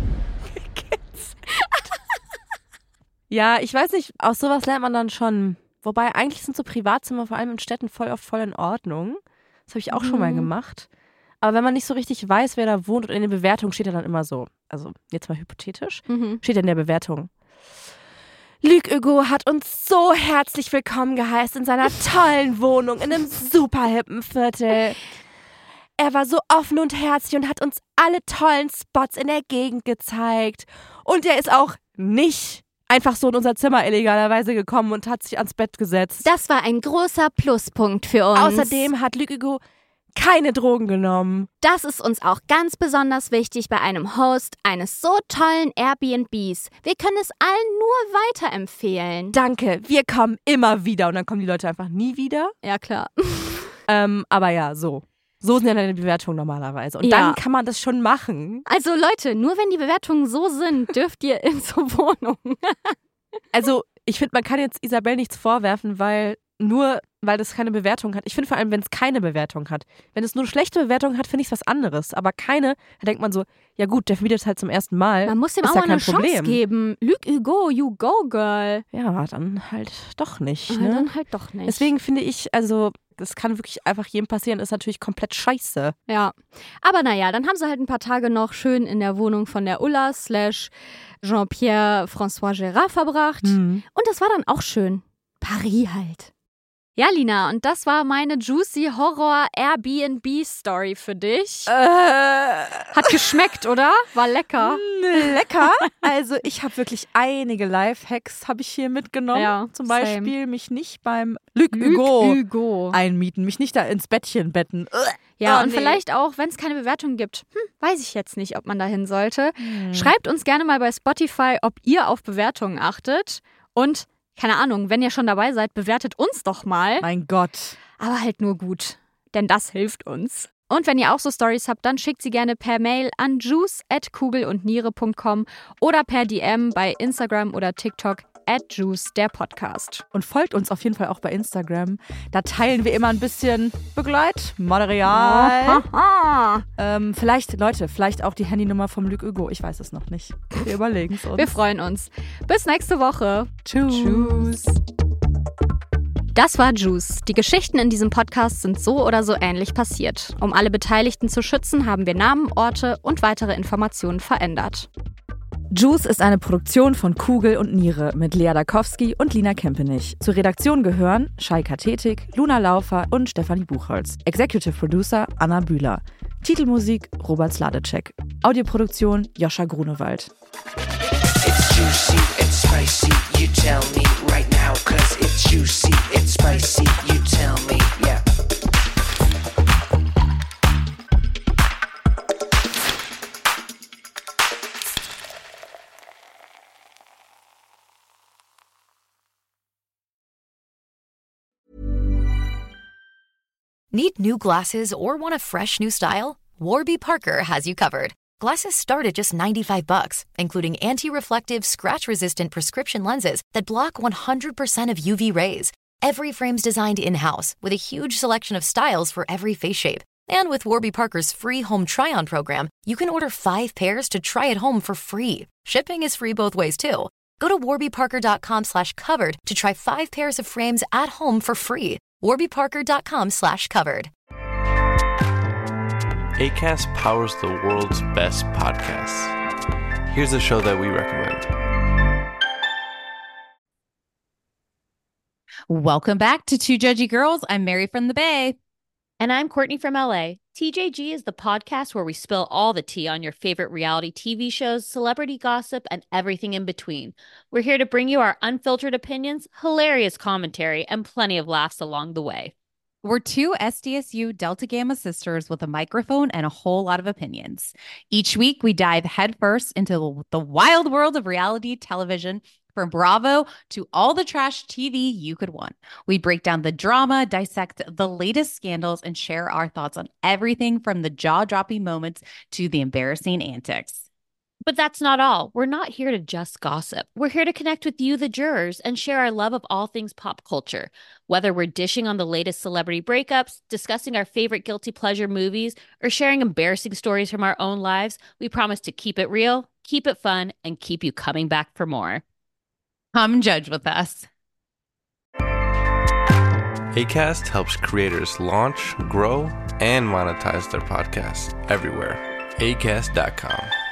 C: Ja, ich weiß nicht, aus sowas lernt man dann schon. Wobei eigentlich sind so Privatzimmer vor allem in Städten voll in Ordnung. Das habe ich auch schon mal gemacht. Aber wenn man nicht so richtig weiß, wer da wohnt und in den Bewertungen steht ja dann immer so, also jetzt mal hypothetisch, steht in der Bewertung: Luc Hugo hat uns so herzlich willkommen geheißen in seiner tollen Wohnung in einem super hippen Viertel. Er war so offen und herzlich und hat uns alle tollen Spots in der Gegend gezeigt. Und er ist auch nicht einfach so in unser Zimmer illegalerweise gekommen und hat sich ans Bett gesetzt.
B: Das war ein großer Pluspunkt für uns.
C: Außerdem hat Luc Hugo keine Drogen genommen.
B: Das ist uns auch ganz besonders wichtig bei einem Host eines so tollen Airbnbs. Wir können es allen nur weiterempfehlen.
C: Danke, wir kommen immer wieder. Und dann kommen die Leute einfach nie wieder.
B: Ja, klar.
C: Aber ja, so. So sind ja deine Bewertungen normalerweise. Und dann kann man das schon machen.
B: Also Leute, nur wenn die Bewertungen so sind, dürft ihr in so Wohnungen.
C: Also ich finde, man kann jetzt Isabel nichts vorwerfen, weil das keine Bewertung hat. Ich finde vor allem, wenn es keine Bewertung hat. Wenn es nur eine schlechte Bewertung hat, finde ich es was anderes. Aber keine, da denkt man so, ja gut, der vermietet halt zum ersten Mal.
B: Man muss dem auch mal eine Chance geben. Luc Hugo, you go, girl.
C: Ja, dann halt doch nicht.
B: Ne? Dann halt doch nicht.
C: Deswegen finde ich, also das kann wirklich einfach jedem passieren, ist natürlich komplett scheiße.
B: Ja, aber naja, dann haben sie halt ein paar Tage noch schön in der Wohnung von der Ulla / Jean-Pierre François Gérard verbracht. Und das war dann auch schön. Paris halt. Ja, Lina, und das war meine juicy Horror-Airbnb-Story für dich. Hat geschmeckt, oder? War lecker.
C: Lecker. Also ich habe wirklich einige Lifehacks habe ich hier mitgenommen. Ja, zum Beispiel mich nicht beim Luc Hugo einmieten, mich nicht da ins Bettchen betten.
B: Ja, und vielleicht auch, wenn es keine Bewertung gibt, weiß ich jetzt nicht, ob man da hin sollte. Schreibt uns gerne mal bei Spotify, ob ihr auf Bewertungen achtet. Und keine Ahnung, wenn ihr schon dabei seid, bewertet uns doch mal.
C: Mein Gott.
B: Aber halt nur gut, denn das hilft uns. Und wenn ihr auch so Stories habt, dann schickt sie gerne per Mail an juice@kugelundniere.com oder per DM bei Instagram oder TikTok @juice, der Podcast.
C: Und folgt uns auf jeden Fall auch bei Instagram. Da teilen wir immer ein bisschen Begleitmaterial. Vielleicht auch die Handynummer vom Luc Hugo. Ich weiß es noch nicht. Wir überlegen es uns.
B: Wir freuen uns. Bis nächste Woche.
C: Tschüss.
B: Das war Juice. Die Geschichten in diesem Podcast sind so oder so ähnlich passiert. Um alle Beteiligten zu schützen, haben wir Namen, Orte und weitere Informationen verändert.
C: Juice ist eine Produktion von Kugel und Niere mit Lea Dakowski und Lina Kempenich. Zur Redaktion gehören Shaika Tetik, Luna Laufer und Stefanie Buchholz. Executive Producer Anna Bühler. Titelmusik Robert Sladecek. Audioproduktion Joscha Grunewald.
D: It's juicy, it's spicy, you tell me right now, 'cause it's juicy, it's spicy, you tell me, yeah.
F: Need new glasses or want a fresh new style? Warby Parker has you covered. Glasses start at just $95, including anti-reflective, scratch-resistant prescription lenses that block 100% of UV rays. Every frame's designed in-house with a huge selection of styles for every face shape. And with Warby Parker's free home try-on program, you can order 5 pairs to try at home for free. Shipping is free both ways, too. Go to warbyparker.com/covered to try 5 pairs of frames at home for free. warbyparker.com/covered.
G: Acast powers the world's best podcasts. Here's a show that we recommend.
H: Welcome back to Two Judgy Girls. I'm Mary from the Bay.
I: And I'm Courtney from LA. TJG is the podcast where we spill all the tea on your favorite reality TV shows, celebrity gossip, and everything in between. We're here to bring you our unfiltered opinions, hilarious commentary, and plenty of laughs along the way.
H: We're two SDSU Delta Gamma sisters with a microphone and a whole lot of opinions. Each week, we dive headfirst into the wild world of reality television, From Bravo to all the trash TV you could want. We break down the drama, dissect the latest scandals, and share our thoughts on everything from the jaw-dropping moments to the embarrassing antics.
I: But that's not all. We're not here to just gossip. We're here to connect with you, the jurors, and share our love of all things pop culture. Whether we're dishing on the latest celebrity breakups, discussing our favorite guilty pleasure movies, or sharing embarrassing stories from our own lives, we promise to keep it real, keep it fun, and keep you coming back for more.
H: Come judge with us.
G: Acast helps creators launch, grow, and monetize their podcasts everywhere. Acast.com.